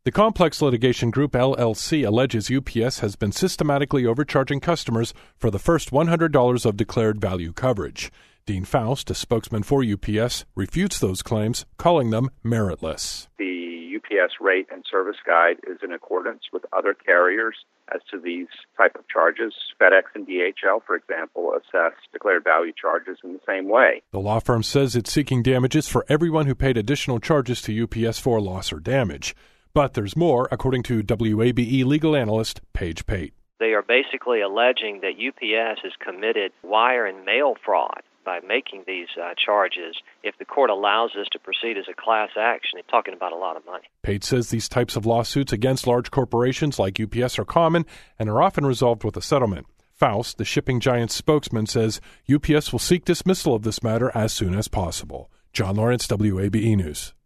The Complex Litigation Group, LLC, alleges UPS has been systematically overcharging customers for the first $100 of declared value coverage. Dean Faust, a spokesman for UPS, refutes those claims, calling them meritless. The UPS rate and service guide is in accordance with other carriers as to these type of charges. FedEx and DHL, for example, assess declared value charges in the same way. The law firm says it's seeking damages for everyone who paid additional charges to UPS for loss or damage. But there's more, according to WABE legal analyst Paige Pate. They are basically alleging that UPS has committed wire and mail fraud by making these charges. If the court allows this to proceed as a class action, it's talking about a lot of money. Pate says these types of lawsuits against large corporations like UPS are common and are often resolved with a settlement. Faust, the shipping giant's spokesman, says UPS will seek dismissal of this matter as soon as possible. John Lawrence, WABE News.